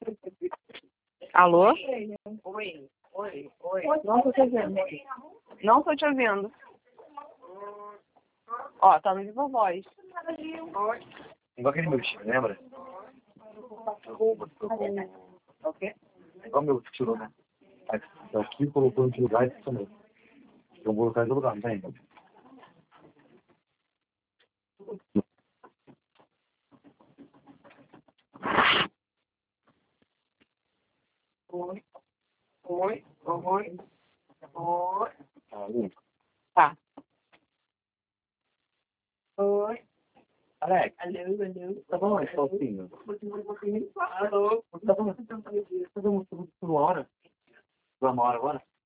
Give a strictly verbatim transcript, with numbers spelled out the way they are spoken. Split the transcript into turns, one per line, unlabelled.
Alô?
Oi, oi, oi.
Não tô te ouvindo. Não tô te ouvindo. Ó, tá no Viva Voz.
Igual aquele meu vestido, lembra?
O quê?
Igual meu que tirou, né? Aqui colocou em que lugar e funcionou. Eu vou colocar em outro lugar, não tem?
Oi, oi, oi, oi.
Alô?
Tá. Oi.
Alex,
Alô, alô.
tá bom, é sozinho.
Alô.
Tá bom, tá bom, uma hora? Uma hora agora?